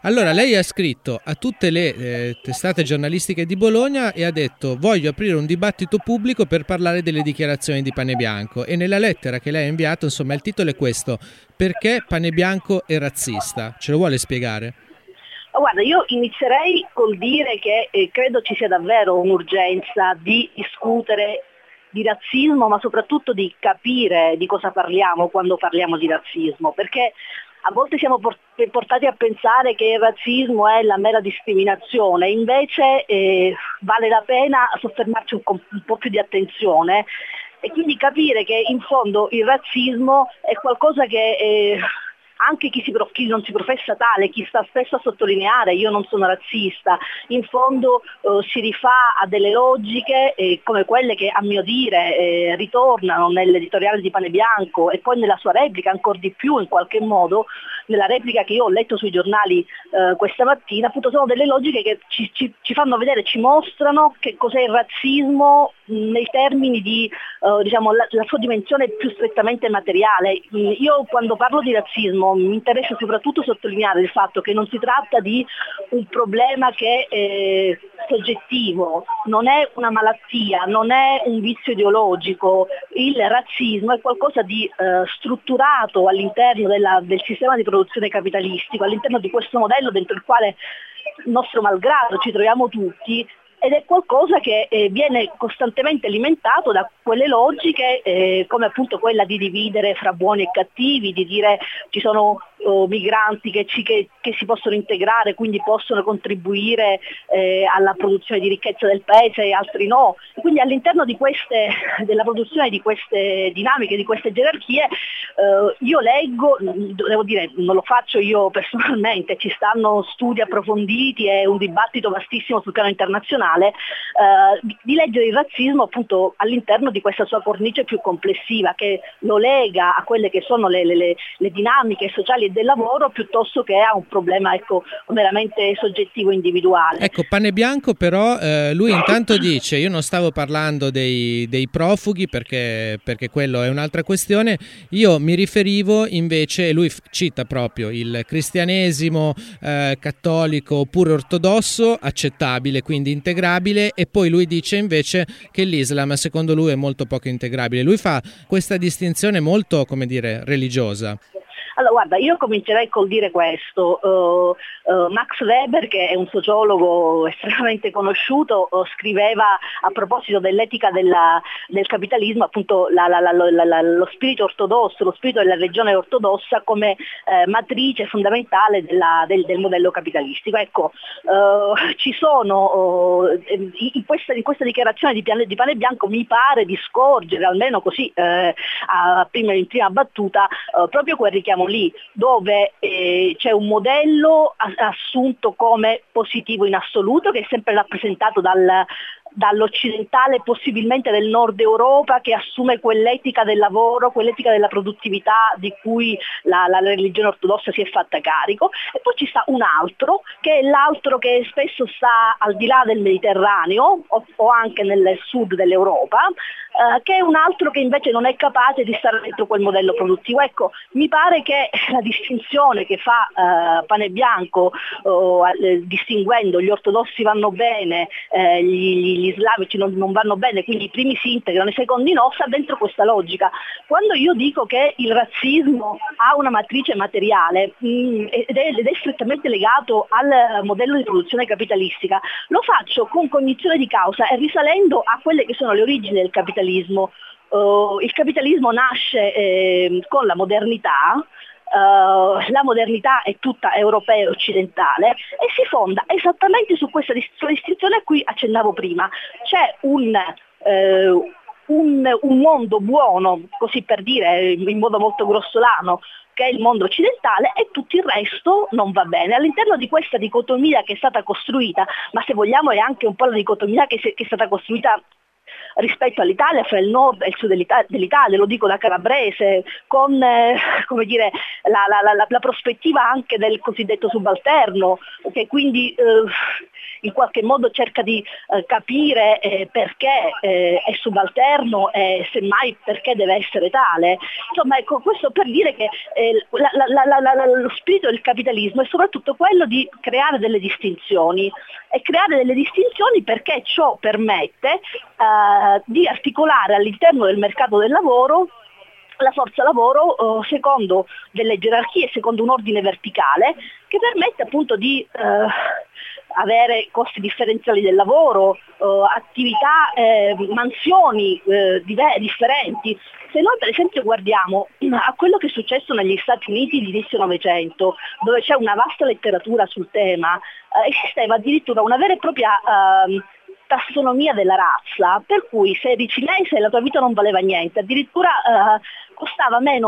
Allora, lei ha scritto a tutte le testate giornalistiche di Bologna e ha detto: voglio aprire un dibattito pubblico per parlare delle dichiarazioni di Panebianco, e nella lettera che lei ha inviato, insomma, il titolo è questo: perché Panebianco è razzista? Ce lo vuole spiegare? Guarda, io inizierei col dire che credo ci sia davvero un'urgenza di discutere di razzismo, ma soprattutto di capire di cosa parliamo quando parliamo di razzismo, perché a volte siamo portati a pensare che il razzismo è la mera discriminazione, invece vale la pena soffermarci un po' più di attenzione e quindi capire che in fondo il razzismo è qualcosa che anche chi non si professa tale, chi sta spesso a sottolineare io non sono razzista, in fondo si rifà a delle logiche come quelle che a mio dire ritornano nell'editoriale di Panebianco e poi nella sua replica ancora di più in qualche modo, nella replica che io ho letto sui giornali questa mattina, appunto sono delle logiche che ci fanno vedere, ci mostrano che cos'è il razzismo nei termini di diciamo, la sua dimensione più strettamente materiale. Io quando parlo di razzismo mi interessa soprattutto sottolineare il fatto che non si tratta di un problema che è soggettivo, non è una malattia, non è un vizio ideologico, il razzismo è qualcosa di strutturato all'interno del sistema di produzione capitalistico, all'interno di questo modello dentro il quale nostro malgrado ci troviamo tutti, ed è qualcosa che viene costantemente alimentato da quelle logiche come appunto quella di dividere fra buoni e cattivi, di dire ci sono migranti che si possono integrare, quindi possono contribuire alla produzione di ricchezza del paese e altri no. Quindi all'interno della produzione di queste dinamiche, di queste gerarchie, io leggo, devo dire, non lo faccio io personalmente, ci stanno studi approfonditi e un dibattito vastissimo sul piano internazionale, di leggere il razzismo appunto all'interno di questa sua cornice più complessiva, che lo lega a quelle che sono le dinamiche sociali e del lavoro, piuttosto che a un problema, ecco, meramente soggettivo individuale. Ecco, Panebianco però, lui intanto dice: io non stavo parlando dei profughi perché quello è un'altra questione, io mi riferivo invece, e lui cita proprio il cristianesimo cattolico oppure ortodosso accettabile, quindi integrabile, e poi lui dice invece che l'Islam secondo lui è molto poco integrabile. Lui fa questa distinzione molto, come dire, religiosa. Allora, guarda, io comincerei col dire questo. Max Weber, che è un sociologo estremamente conosciuto, scriveva a proposito dell'etica del capitalismo appunto lo spirito ortodosso, lo spirito della religione ortodossa come matrice fondamentale del modello capitalistico. Ecco, ci sono in questa dichiarazione di Panebianco mi pare di scorgere, almeno così in prima battuta, proprio quel richiamo lì, dove c'è un modello assunto come positivo in assoluto, che è sempre rappresentato dall'occidentale, possibilmente del nord Europa, che assume quell'etica del lavoro, quell'etica della produttività di cui la religione ortodossa si è fatta carico, e poi ci sta un altro, che è l'altro che spesso sta al di là del Mediterraneo o anche nel sud dell'Europa, che è un altro che invece non è capace di stare dentro quel modello produttivo. Ecco, mi pare che la distinzione che fa Panebianco, distinguendo gli ortodossi vanno bene, gli islamici non vanno bene, quindi i primi si integrano, i secondi no, sta dentro questa logica. Quando io dico che il razzismo ha una matrice materiale ed è strettamente legato al modello di produzione capitalistica, lo faccio con cognizione di causa e risalendo a quelle che sono le origini del capitalismo. Il capitalismo nasce con la modernità. La modernità è tutta europea e occidentale e si fonda esattamente su questa distinzione a cui accennavo prima. C'è un mondo buono, così per dire in modo molto grossolano, che è il mondo occidentale, e tutto il resto non va bene. All'interno di questa dicotomia che è stata costruita, ma se vogliamo è anche un po' la dicotomia che è stata costruita rispetto all'Italia, fra il nord e il sud dell'Italia, lo dico da calabrese, con come dire, la prospettiva anche del cosiddetto subalterno, che quindi in qualche modo cerca di capire perché è subalterno e semmai perché deve essere tale. Insomma, ecco, questo per dire che lo spirito del capitalismo è soprattutto quello di creare delle distinzioni, e creare delle distinzioni perché ciò permette di articolare all'interno del mercato del lavoro la forza lavoro secondo delle gerarchie, secondo un ordine verticale che permette appunto di avere costi differenziali del lavoro, attività, mansioni differenti. Se noi per esempio guardiamo a quello che è successo negli Stati Uniti di inizio Novecento, dove c'è una vasta letteratura sul tema, esisteva addirittura una vera e propria tassonomia della razza, per cui se eri cinese la tua vita non valeva niente, addirittura costava meno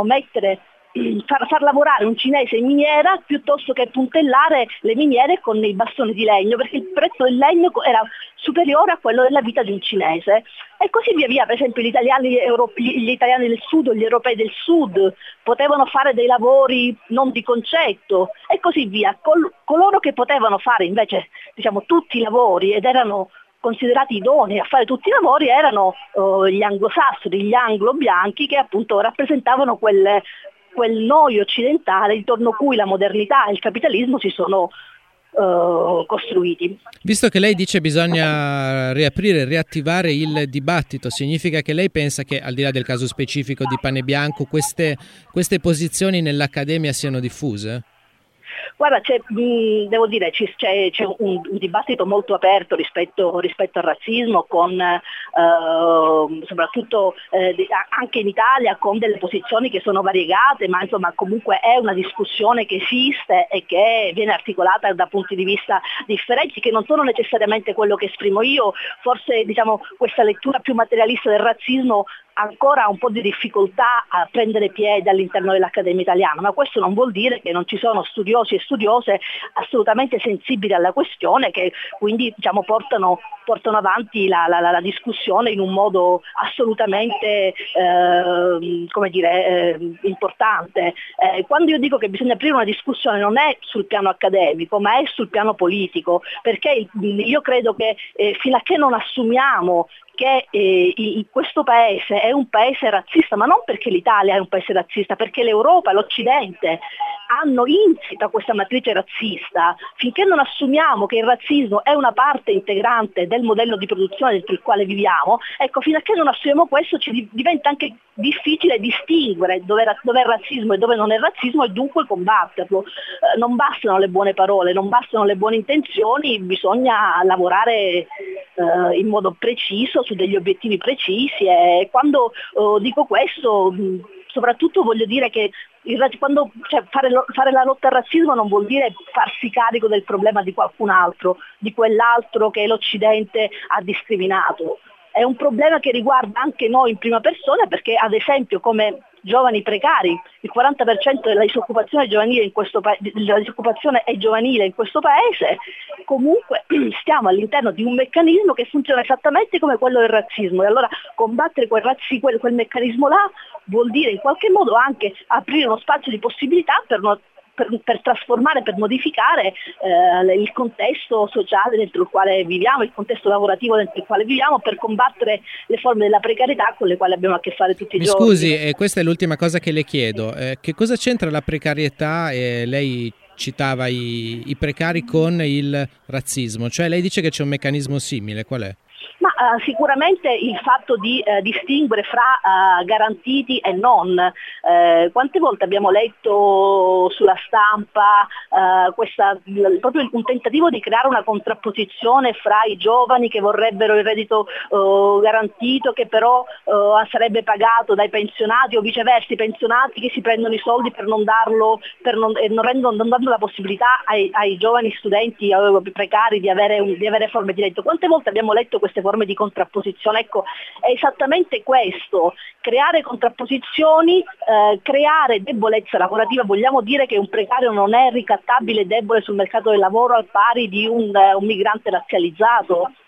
far lavorare un cinese in miniera piuttosto che puntellare le miniere con i bastoni di legno, perché il prezzo del legno era superiore a quello della vita di un cinese. E così via via, per esempio gli italiani del sud o gli europei del sud potevano fare dei lavori non di concetto e così via. Coloro che potevano fare invece tutti i lavori ed erano considerati idonei a fare tutti i lavori erano gli anglosassoni, gli anglo-bianchi, che appunto rappresentavano quel noi occidentale intorno a cui la modernità e il capitalismo si sono costruiti. Visto che lei dice bisogna riattivare il dibattito, significa che lei pensa che, al di là del caso specifico di Panebianco, queste posizioni nell'accademia siano diffuse? Guarda, devo dire, c'è un dibattito molto aperto rispetto al razzismo, con soprattutto anche in Italia, con delle posizioni che sono variegate, ma insomma comunque è una discussione che esiste e che viene articolata da punti di vista differenti, che non sono necessariamente quello che esprimo io. Forse questa lettura più materialista del razzismo ancora ha un po' di difficoltà a prendere piede all'interno dell'Accademia Italiana, ma questo non vuol dire che non ci sono studiosi e studiose assolutamente sensibili alla questione, che quindi portano avanti la discussione in un modo assolutamente importante. Quando io dico che bisogna aprire una discussione non è sul piano accademico, ma è sul piano politico, perché io credo che fino a che non assumiamo che questo paese è un paese razzista, ma non perché l'Italia è un paese razzista, perché l'Europa e l'Occidente hanno insita questa matrice razzista. Finché non assumiamo che il razzismo è una parte integrante del modello di produzione dentro il quale viviamo, ecco, fino a che non assumiamo questo ci diventa anche difficile distinguere dove è razzismo e dove non è razzismo, e dunque combatterlo. Non bastano le buone parole, non bastano le buone intenzioni, bisogna lavorare in modo preciso su degli obiettivi precisi, e quando dico questo soprattutto voglio dire che fare la lotta al razzismo non vuol dire farsi carico del problema di qualcun altro, di quell'altro che l'Occidente ha discriminato. È un problema che riguarda anche noi in prima persona, perché ad esempio come giovani precari, il 40% della disoccupazione giovanile è giovanile in questo paese, comunque stiamo all'interno di un meccanismo che funziona esattamente come quello del razzismo, e allora combattere quel meccanismo là vuol dire in qualche modo anche aprire uno spazio di possibilità per trasformare, per modificare il contesto sociale dentro il quale viviamo, il contesto lavorativo dentro il quale viviamo, per combattere le forme della precarietà con le quali abbiamo a che fare tutti i giorni. Mi scusi, questa è l'ultima cosa che le chiedo. Che cosa c'entra la precarietà? Lei citava i precari con il razzismo, cioè lei dice che c'è un meccanismo simile, qual è? Ma sicuramente il fatto di distinguere fra garantiti e non. Quante volte abbiamo letto sulla stampa proprio un tentativo di creare una contrapposizione fra i giovani che vorrebbero il reddito garantito, che però sarebbe pagato dai pensionati, o viceversa i pensionati che si prendono i soldi per non darlo, non dando la possibilità ai giovani studenti precari di avere forme di reddito. Quante volte abbiamo letto queste forme di contrapposizione? Ecco, è esattamente questo: creare contrapposizioni, creare debolezza lavorativa. Vogliamo dire che un precario non è ricattabile e debole sul mercato del lavoro al pari di un migrante razzializzato?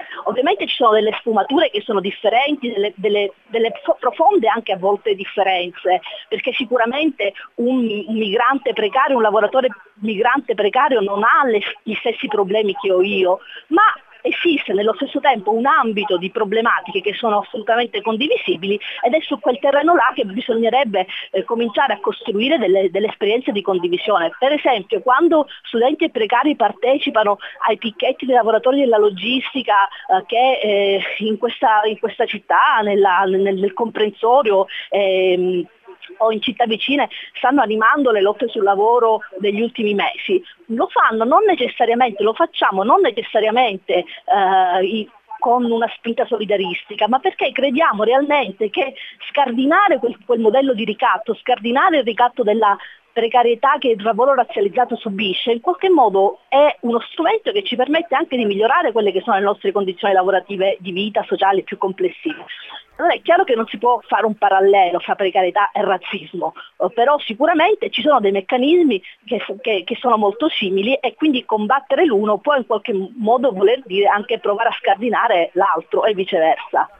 Ovviamente ci sono delle sfumature che sono differenti, delle profonde anche a volte differenze, perché sicuramente un migrante precario, un lavoratore migrante precario non ha gli stessi problemi che ho io, ma esiste nello stesso tempo un ambito di problematiche che sono assolutamente condivisibili ed è su quel terreno là che bisognerebbe cominciare a costruire delle esperienze di condivisione. Per esempio, quando studenti e precari partecipano ai picchetti dei lavoratori della logistica che in questa città, nel comprensorio, o in città vicine stanno animando le lotte sul lavoro degli ultimi mesi. Lo facciamo non necessariamente con una spinta solidaristica, ma perché crediamo realmente che scardinare quel modello di ricatto, scardinare il ricatto della precarietà che il lavoro razzializzato subisce, in qualche modo è uno strumento che ci permette anche di migliorare quelle che sono le nostre condizioni lavorative di vita sociali più complessive. Allora è chiaro che non si può fare un parallelo fra precarietà e razzismo, però sicuramente ci sono dei meccanismi che sono molto simili e quindi combattere l'uno può in qualche modo voler dire anche provare a scardinare l'altro e viceversa.